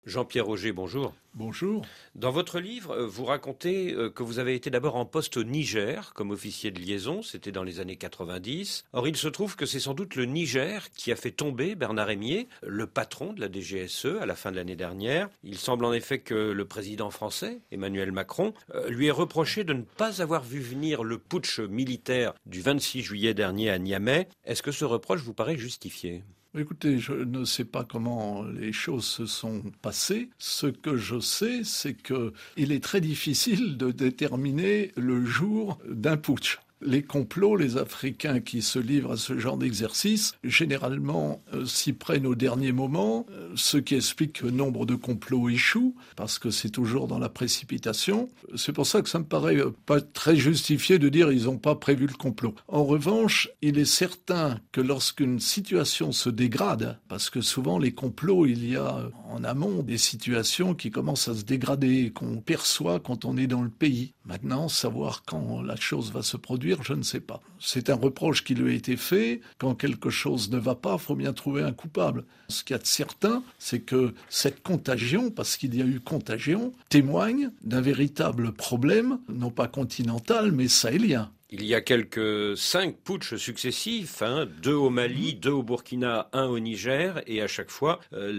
Jean-Pierre Auger, bonjour. Bonjour. Dans votre livre, vous racontez que vous avez été d'abord en poste au Niger comme officier de liaison, c'était dans les années 90. Or, il se trouve que c'est sans doute le Niger qui a fait tomber Bernard Emié, le patron de la DGSE, à la fin de l'année dernière. Il semble en effet que le président français, Emmanuel Macron, lui ait reproché de ne pas avoir vu venir le putsch militaire du 26 juillet dernier à Niamey. Est-ce que ce reproche vous paraît justifié ? Écoutez, je ne sais pas comment les choses se sont passées. Ce que je sais, c'est qu'il est très difficile de déterminer le jour d'un putsch. Les complots, les Africains qui se livrent à ce genre d'exercice, généralement s'y prennent au dernier moment, ce qui explique que nombre de complots échouent, parce que c'est toujours dans la précipitation. C'est pour ça que ça me paraît pas très justifié de dire ils n'ont pas prévu le complot. En revanche, il est certain que lorsqu'une situation se dégrade, parce que souvent les complots, il y a en amont des situations qui commencent à se dégrader, qu'on perçoit quand on est dans le pays. Maintenant, savoir quand la chose va se produire, je ne sais pas. C'est un reproche qui lui a été fait. Quand quelque chose ne va pas, il faut bien trouver un coupable. Ce qu'il y a de certain, c'est que cette contagion, parce qu'il y a eu contagion, témoigne d'un véritable problème, non pas continental, mais sahélien. Il y a quelques 5 putschs successifs, 2 au Mali, 2 au Burkina, 1 au Niger, et à chaque fois,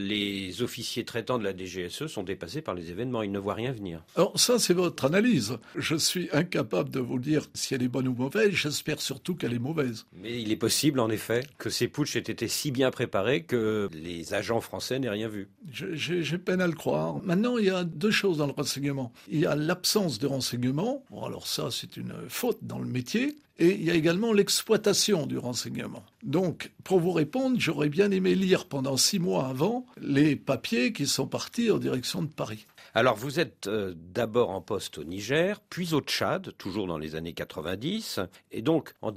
les officiers traitants de la DGSE sont dépassés par les événements. Ils ne voient rien venir. Alors ça, c'est votre analyse. Je suis incapable de vous dire si elle est bonne ou mauvaise. J'espère surtout qu'elle est mauvaise. Mais il est possible, en effet, que ces putschs aient été si bien préparés que les agents français n'aient rien vu. J'ai peine à le croire. Maintenant, il y a 2 choses dans le renseignement. Il y a l'absence de renseignement. Bon, alors ça, c'est une faute dans le métier. Et il y a également l'exploitation du renseignement. Donc, pour vous répondre, j'aurais bien aimé lire pendant 6 mois avant les papiers qui sont partis en direction de Paris. Alors, vous êtes d'abord en poste au Niger, puis au Tchad, toujours dans les années 90. Et donc, en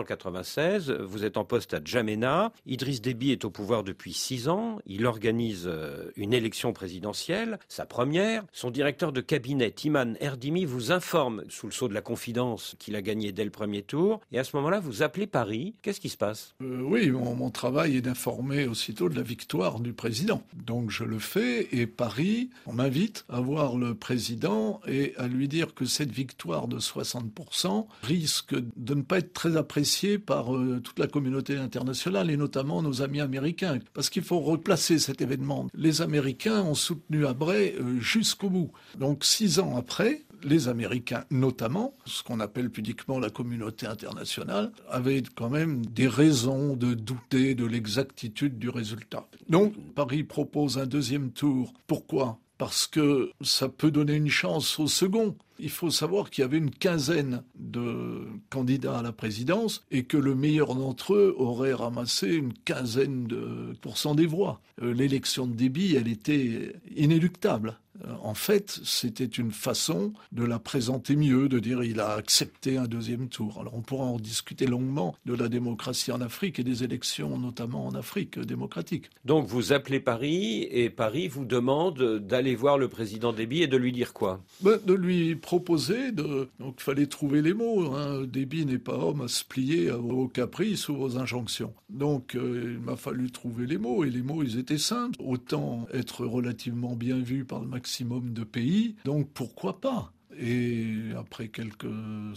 1996, vous êtes en poste à N'Djamena. Idriss Déby est au pouvoir depuis 6 ans. Il organise une élection présidentielle, sa première. Son directeur de cabinet, Timan Erdimi, vous informe, sous le sceau de la confidence, qu'il a gagné dès le premier tour. Et à ce moment-là, vous appelez Paris. Qu'est-ce qui se passe ? Oui, mon travail est d'informer aussitôt de la victoire du président. Donc, je le fais. Et Paris, on m'invite à voir le président et à lui dire que cette victoire de 60% risque de ne pas être très appréciée par toute la communauté internationale et notamment nos amis américains. Parce qu'il faut replacer cet événement. Les Américains ont soutenu Habré jusqu'au bout. Donc 6 ans après, les Américains notamment, ce qu'on appelle pudiquement la communauté internationale, avaient quand même des raisons de douter de l'exactitude du résultat. Donc Paris propose un deuxième tour. Pourquoi ? Parce que ça peut donner une chance au second. Il faut savoir qu'il y avait une quinzaine de candidats à la présidence et que le meilleur d'entre eux aurait ramassé une quinzaine de % des voix. L'élection de Déby, elle était inéluctable. En fait, c'était une façon de la présenter mieux, de dire il a accepté un deuxième tour. Alors on pourra en discuter longuement de la démocratie en Afrique et des élections, notamment en Afrique démocratique. Donc vous appelez Paris et Paris vous demande d'aller voir le président Déby et de lui dire quoi ? De lui proposer, donc il fallait trouver les mots. Déby n'est pas homme à se plier aux caprices ou aux injonctions. Donc il m'a fallu trouver les mots et les mots ils étaient simples. Autant être relativement bien vu par le maximum de pays, donc pourquoi pas ? Et après quelques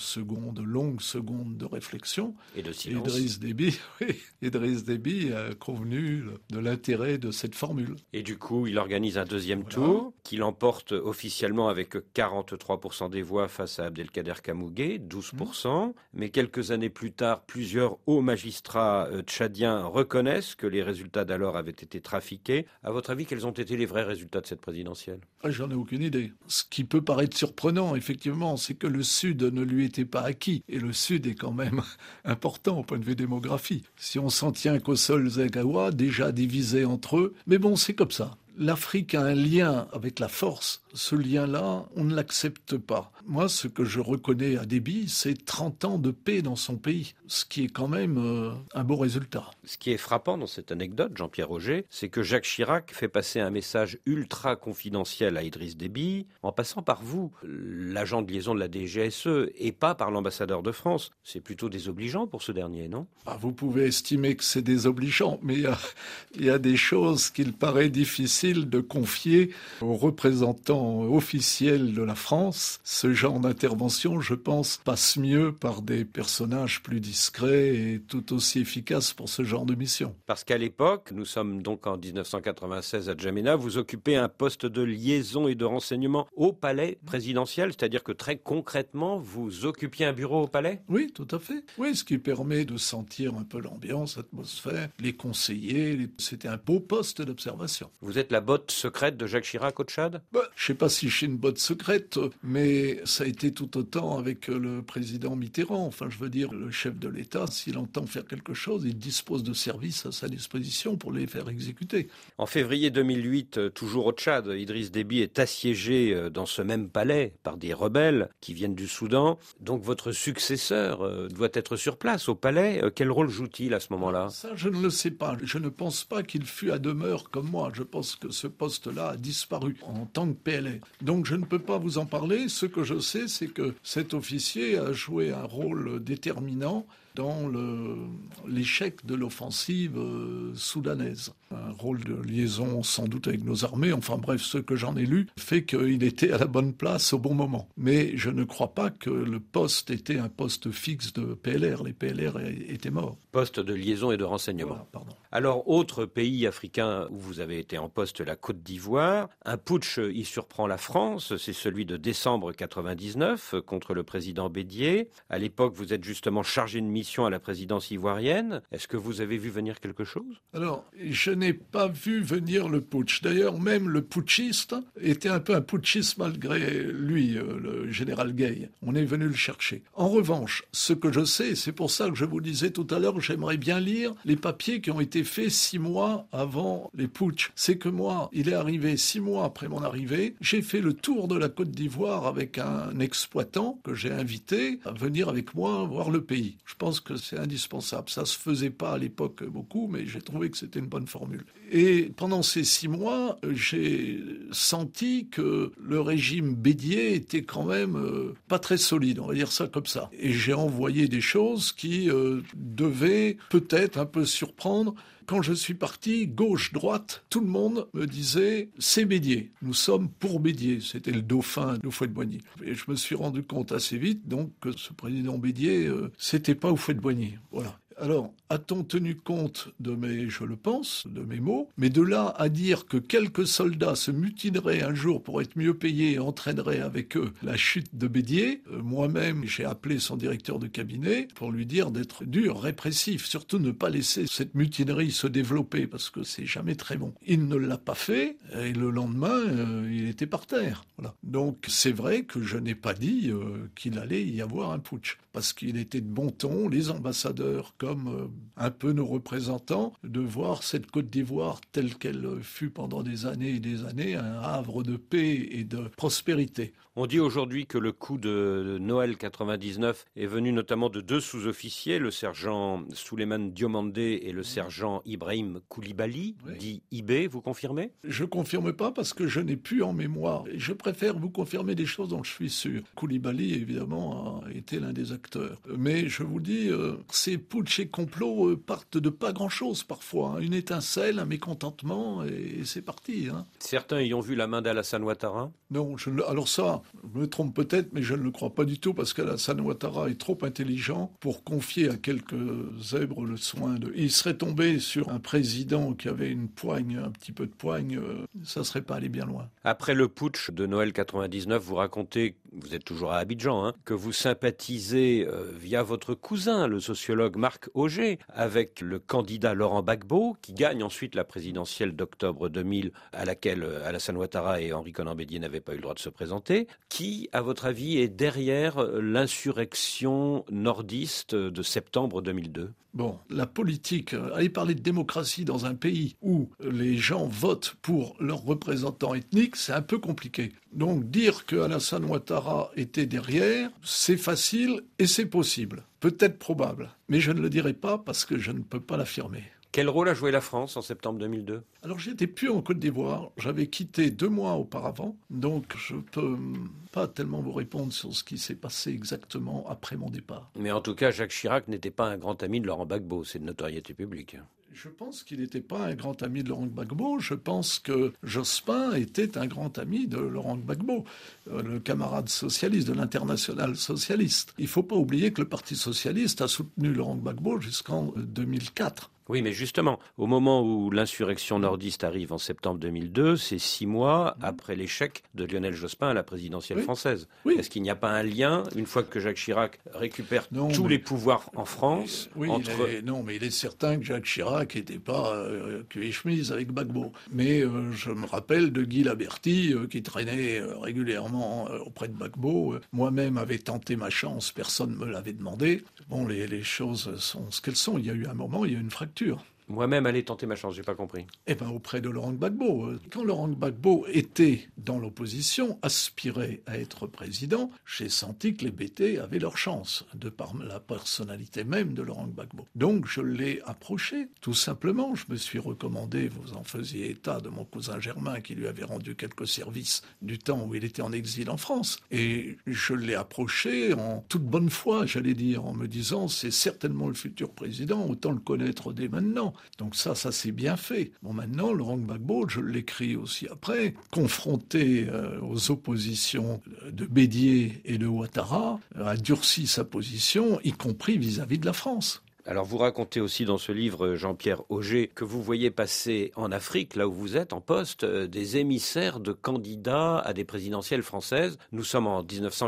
longues secondes de réflexion, et de silence, Idriss Déby a convenu de l'intérêt de cette formule. Et du coup, il organise un deuxième tour, qu'il emporte officiellement avec 43% des voix face à Abdelkader Kamougué, 12%. Mais quelques années plus tard, plusieurs hauts magistrats tchadiens reconnaissent que les résultats d'alors avaient été trafiqués. À votre avis, quels ont été les vrais résultats de cette présidentielle ? J'en ai aucune idée. Ce qui peut paraître surprenant, effectivement, c'est que le Sud ne lui était pas acquis. Et le Sud est quand même important au point de vue démographie. Si on s'en tient qu'au sol Zagawa, déjà divisé entre eux, mais bon, c'est comme ça. L'Afrique a un lien avec la force. Ce lien-là, on ne l'accepte pas. Moi, ce que je reconnais à Déby, c'est 30 ans de paix dans son pays, ce qui est quand même un beau résultat. Ce qui est frappant dans cette anecdote, Jean-Pierre Auger, c'est que Jacques Chirac fait passer un message ultra confidentiel à Idriss Déby, en passant par vous, l'agent de liaison de la DGSE, et pas par l'ambassadeur de France. C'est plutôt désobligeant pour ce dernier, non ? Vous pouvez estimer que c'est désobligeant, mais il y a des choses qu'il paraît difficile difficile de confier aux représentants officiels de la France ce genre d'intervention. Je pense passe mieux par des personnages plus discrets et tout aussi efficaces pour ce genre de mission. Parce qu'à l'époque, nous sommes donc en 1996 à N'Djamena, vous occupez un poste de liaison et de renseignement au palais présidentiel, c'est-à-dire que très concrètement, vous occupiez un bureau au palais ? Oui, tout à fait. Oui, ce qui permet de sentir un peu l'ambiance, l'atmosphère, les conseillers. C'était un beau poste d'observation. Vous êtes la botte secrète de Jacques Chirac au Tchad ? Je ne sais pas si je suis une botte secrète, mais ça a été tout autant avec le président Mitterrand. Enfin, je veux dire, le chef de l'État, s'il entend faire quelque chose, il dispose de services à sa disposition pour les faire exécuter. En février 2008, toujours au Tchad, Idriss Déby est assiégé dans ce même palais par des rebelles qui viennent du Soudan. Donc votre successeur doit être sur place au palais. Quel rôle joue-t-il à ce moment-là ? Ça, je ne le sais pas. Je ne pense pas qu'il fût à demeure comme moi. Je pense que ce poste-là a disparu en tant que PLR. Donc je ne peux pas vous en parler. Ce que je sais, c'est que cet officier a joué un rôle déterminant dans l'échec de l'offensive soudanaise. Un rôle de liaison sans doute avec nos armées, enfin bref, ce que j'en ai lu, fait qu'il était à la bonne place au bon moment. Mais je ne crois pas que le poste était un poste fixe de PLR. Les PLR étaient morts. Poste de liaison et de renseignement. Voilà, pardon. Alors, autre pays africain où vous avez été en poste, la Côte d'Ivoire. Un putsch y surprend la France, c'est celui de décembre 99 contre le président Bédié. À l'époque, vous êtes justement chargé de mission à la présidence ivoirienne. Est-ce que vous avez vu venir quelque chose ? Alors, je n'ai pas vu venir le putsch. D'ailleurs, même le putschiste était un peu un putschiste malgré lui, le général Gay. On est venu le chercher. En revanche, ce que je sais, c'est pour ça que je vous disais tout à l'heure, j'aimerais bien lire les papiers qui ont été faits 6 mois avant les putschs. C'est que moi, il est arrivé 6 mois après mon arrivée. J'ai fait le tour de la Côte d'Ivoire avec un exploitant que j'ai invité à venir avec moi voir le pays. Je pense que c'est indispensable. Ça se faisait pas à l'époque beaucoup, mais j'ai trouvé que c'était une bonne formule. Et pendant ces 6 mois, j'ai senti que le régime Bédié était quand même pas très solide, on va dire ça comme ça. Et j'ai envoyé des choses qui devaient peut-être un peu surprendre. Quand je suis parti, gauche-droite, tout le monde me disait « c'est Bédié, nous sommes pour Bédié ». C'était le dauphin d'Houphouët-Boigny. Et je me suis rendu compte assez vite donc que ce président Bédié, c'était pas Houphouët-Boigny. Voilà. Alors, a-t-on tenu compte de je le pense, de mes mots, mais de là à dire que quelques soldats se mutineraient un jour pour être mieux payés et entraîneraient avec eux la chute de Bédié, moi-même, j'ai appelé son directeur de cabinet pour lui dire d'être dur, répressif, surtout ne pas laisser cette mutinerie se développer parce que c'est jamais très bon. Il ne l'a pas fait et le lendemain, il était par terre. Voilà. Donc, c'est vrai que je n'ai pas dit qu'il allait y avoir un putsch parce qu'il était de bon ton, les ambassadeurs comme un peu nos représentants, de voir cette Côte d'Ivoire telle qu'elle fut pendant des années et des années, un havre de paix et de prospérité. On dit aujourd'hui que le coup de Noël 99 est venu notamment de 2 sous-officiers, le sergent Souleymane Diomandé et le sergent Ibrahim Koulibaly, dit IB, vous confirmez ? Je ne confirme pas parce que je n'ai plus en mémoire. Je préfère vous confirmer des choses dont je suis sûr. Koulibaly, évidemment, a été l'un des acteurs. Mais je vous dis, ces putsch et complots partent de pas grand-chose parfois. Hein. Une étincelle, un mécontentement, et c'est parti. Hein. Certains y ont vu la main d'Alassane Ouattara ? Non, alors ça, je me trompe peut-être, mais je ne le crois pas du tout, parce qu'Alassane Ouattara est trop intelligent pour confier à quelques zèbres le soin de... Il serait tombé sur un président qui avait une poigne, un petit peu de poigne, ça ne serait pas allé bien loin. Après le putsch de Noël 99, vous racontez, vous êtes toujours à Abidjan, que vous sympathisez via votre cousin, le sociologue Marc Auger, avec le candidat Laurent Gbagbo, qui gagne ensuite la présidentielle d'octobre 2000, à laquelle Alassane Ouattara et Henri Konan Bédié n'avaient pas eu le droit de se présenter. Qui, à votre avis, est derrière l'insurrection nordiste de septembre 2002 ? Bon, la politique, aller parler de démocratie dans un pays où les gens votent pour leurs représentants ethniques, c'est un peu compliqué. Donc dire que Alassane Ouattara était derrière, c'est facile et c'est possible. Peut-être probable, mais je ne le dirai pas parce que je ne peux pas l'affirmer. Quel rôle a joué la France en septembre 2002 ? Alors j'étais plus en Côte d'Ivoire, j'avais quitté 2 mois auparavant, donc je peux pas tellement vous répondre sur ce qui s'est passé exactement après mon départ. Mais en tout cas, Jacques Chirac n'était pas un grand ami de Laurent Gbagbo, c'est de notoriété publique. Je pense qu'il n'était pas un grand ami de Laurent Gbagbo. Je pense que Jospin était un grand ami de Laurent Gbagbo, le camarade socialiste de l'Internationale socialiste. Il ne faut pas oublier que le Parti socialiste a soutenu Laurent Gbagbo jusqu'en 2004. Oui, mais justement, au moment où l'insurrection nordiste arrive en septembre 2002, c'est 6 mois après l'échec de Lionel Jospin à la présidentielle française. Oui. Est-ce qu'il n'y a pas un lien, une fois que Jacques Chirac récupère tous les pouvoirs en France Non, mais il est certain que Jacques Chirac n'était pas cul et chemise avec Gbagbo. Mais je me rappelle de Guy Laberty, qui traînait régulièrement auprès de Gbagbo. Moi-même avais tenté ma chance, personne ne me l'avait demandé. Bon, les choses sont ce qu'elles sont. Il y a eu un moment, il y a eu une fracture. Moi-même aller tenter ma chance, j'ai pas compris. Eh bien, auprès de Laurent Gbagbo. Quand Laurent Gbagbo était dans l'opposition, aspirait à être président, j'ai senti que les BT avaient leur chance, de par la personnalité même de Laurent Gbagbo. Donc, je l'ai approché, tout simplement. Je me suis recommandé, vous en faisiez état, de mon cousin Germain, qui lui avait rendu quelques services du temps où il était en exil en France. Et je l'ai approché en toute bonne foi, j'allais dire, en me disant, c'est certainement le futur président, autant le connaître dès maintenant. Donc ça s'est bien fait. Bon, maintenant, Laurent Gbagbo, je l'écris aussi après, confronté aux oppositions de Bédier et de Ouattara, a durci sa position, y compris vis-à-vis de la France. Alors vous racontez aussi dans ce livre, Jean-Pierre Auger, que vous voyez passer en Afrique, là où vous êtes en poste, des émissaires de candidats à des présidentielles françaises. Nous sommes en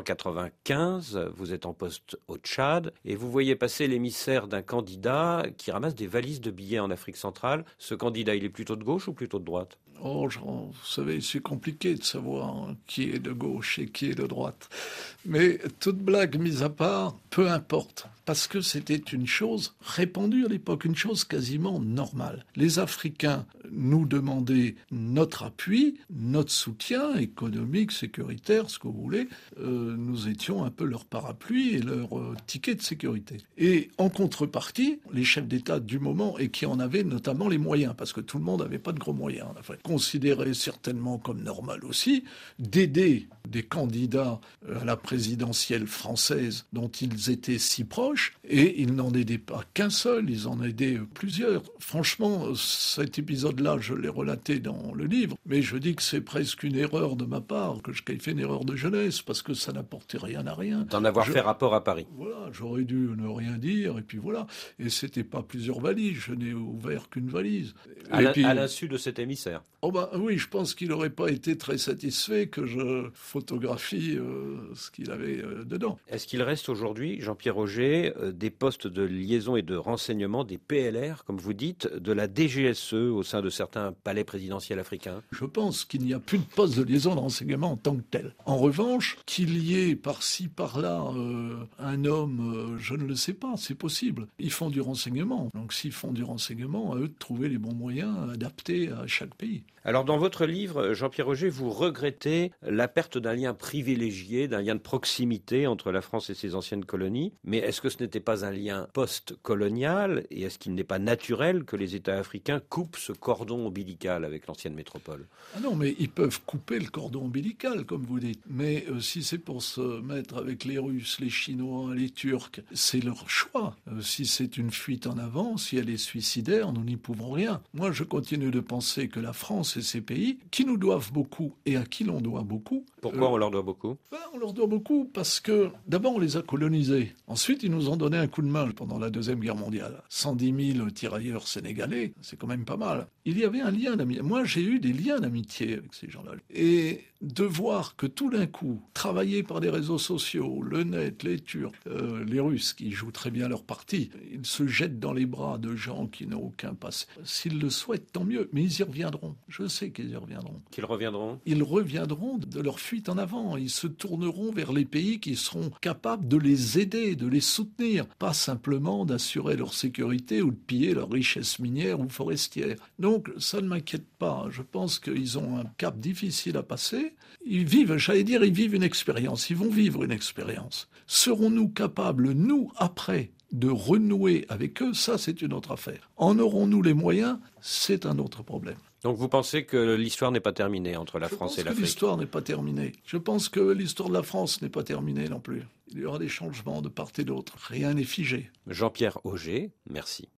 1995, vous êtes en poste au Tchad, et vous voyez passer l'émissaire d'un candidat qui ramasse des valises de billets en Afrique centrale. Ce candidat, il est plutôt de gauche ou plutôt de droite ? Oh, vous savez, c'est compliqué de savoir qui est de gauche et qui est de droite. Mais toute blague mise à part, peu importe. Parce que c'était une chose répandue à l'époque, une chose quasiment normale. Les Africains nous demandaient notre appui, notre soutien économique, sécuritaire, ce que vous voulez. Nous étions un peu leur parapluie et leur ticket de sécurité. Et en contrepartie, les chefs d'État du moment, et qui en avaient notamment les moyens, parce que tout le monde n'avait pas de gros moyens, enfin, considéraient certainement comme normal aussi d'aider des candidats à la présidentielle française dont ils étaient si proches, et ils n'en aidaient pas qu'un seul, ils en aidaient plusieurs. Franchement, cet épisode-là, je l'ai relaté dans le livre, mais je dis que c'est presque une erreur de ma part, que j'ai fait une erreur de jeunesse, parce que ça n'apportait rien à rien. D'en avoir fait rapport à Paris. Voilà, j'aurais dû ne rien dire, et puis voilà. Et c'était pas plusieurs valises, je n'ai ouvert qu'une valise. À l'insu de cet émissaire. Oh ben oui, je pense qu'il n'aurait pas été très satisfait que je photographie ce qu'il avait dedans. Est-ce qu'il reste aujourd'hui, Jean-Pierre Auger, des postes de liaison et de renseignement, des PLR, comme vous dites, de la DGSE au sein de certains palais présidentiels africains ? Je pense qu'il n'y a plus de poste de liaison de renseignement en tant que tel. En revanche, qu'il y ait par-ci, par-là un homme, je ne le sais pas, c'est possible. Ils font du renseignement. Donc s'ils font du renseignement, à eux de trouver les bons moyens adaptés à chaque pays. Alors dans votre livre, Jean-Pierre Auger, vous regrettez la perte d'un lien privilégié, d'un lien de proximité entre la France et ses anciennes colonies. Mais est-ce que ce n'était pas un lien post-colonial et est-ce qu'il n'est pas naturel que les États africains coupent ce cordon ombilical avec l'ancienne métropole ? Ah non, mais ils peuvent couper le cordon ombilical, comme vous dites. Mais si c'est pour se mettre avec les Russes, les Chinois, les Turcs, c'est leur choix. Si c'est une fuite en avant, si elle est suicidaire, nous n'y pouvons rien. Moi, je continue de penser que la France et ces pays, qui nous doivent beaucoup et à qui l'on doit beaucoup... Pourquoi on leur doit beaucoup ? On leur doit beaucoup parce que, d'abord, on les a colonisés. Ensuite, ils nous ont donné un coup de main pendant la Deuxième Guerre mondiale. 110 000 tirailleurs sénégalais, c'est quand même pas mal. Il y avait un lien d'amitié. Moi, j'ai eu des liens d'amitié avec ces gens-là. Et de voir que tout d'un coup, travaillés par les réseaux sociaux, le net, les Turcs, les Russes, qui jouent très bien leur parti, ils se jettent dans les bras de gens qui n'ont aucun passé. S'ils le souhaitent, tant mieux. Mais ils y reviendront. Je sais qu'ils y reviendront. Qu'ils reviendront ? Ils reviendront de leur fuite en avant. Ils se tourneront vers les pays qui seront capables de les aider, de les soutenir. Pas simplement d'assurer leur sécurité ou de piller leur richesse minière ou forestière. Donc, ça ne m'inquiète pas. Je pense qu'ils ont un cap difficile à passer. Ils vivent une expérience. Ils vont vivre une expérience. Serons-nous capables, nous, après, de renouer avec eux? Ça, c'est une autre affaire. En aurons-nous les moyens? C'est un autre problème. Donc vous pensez que l'histoire n'est pas terminée entre la France et l'Afrique ? Je pense que l'histoire n'est pas terminée. Je pense que l'histoire de la France n'est pas terminée non plus. Il y aura des changements de part et d'autre. Rien n'est figé. Jean-Pierre Auger, merci.